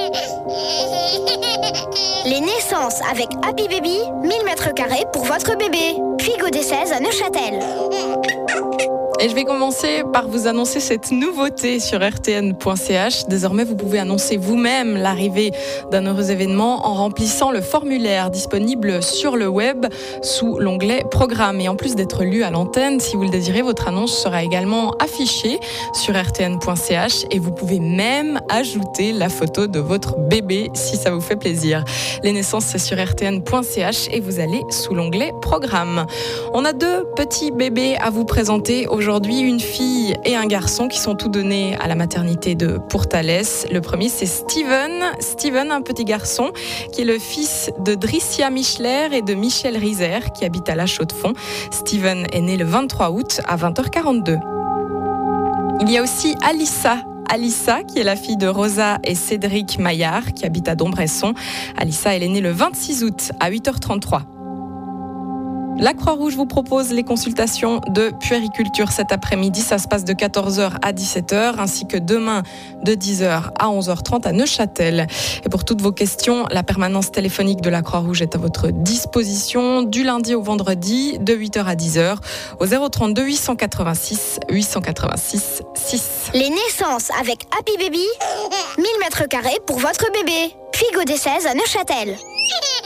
Les naissances avec Happy Baby, 1000 m² pour votre bébé. Puy des 16 à Neuchâtel. Et je vais commencer par vous annoncer cette nouveauté sur rtn.ch. Désormais, vous pouvez annoncer vous-même l'arrivée d'un heureux événement en remplissant le formulaire disponible sur le web sous l'onglet Programme. Et en plus d'être lu à l'antenne, si vous le désirez, votre annonce sera également affichée sur rtn.ch et vous pouvez même ajouter la photo de votre bébé si ça vous fait plaisir. Les naissances, c'est sur rtn.ch et vous allez sous l'onglet Programme. On a 2 petits bébés à vous présenter aujourd'hui, une fille et un garçon qui sont tous donnés à la maternité de Pourtalès. Le premier, c'est Steven. Steven, un petit garçon qui est le fils de Dricia Michler et de Michel Riser qui habitent à La Chaux-de-Fonds. Steven est né le 23 août à 20h42. Il y a aussi Alissa, qui est la fille de Rosa et Cédric Maillard, qui habitent à Dombresson. Alissa, elle est née le 26 août à 8h33. La Croix-Rouge vous propose les consultations de puériculture cet après-midi. Ça se passe de 14h à 17h, ainsi que demain de 10h à 11h30 à Neuchâtel. Et pour toutes vos questions, la permanence téléphonique de la Croix-Rouge est à votre disposition du lundi au vendredi de 8h à 10h au 032 886 886 6. Les naissances avec Happy Baby, 1000 m² pour votre bébé. Puy des 16 à Neuchâtel.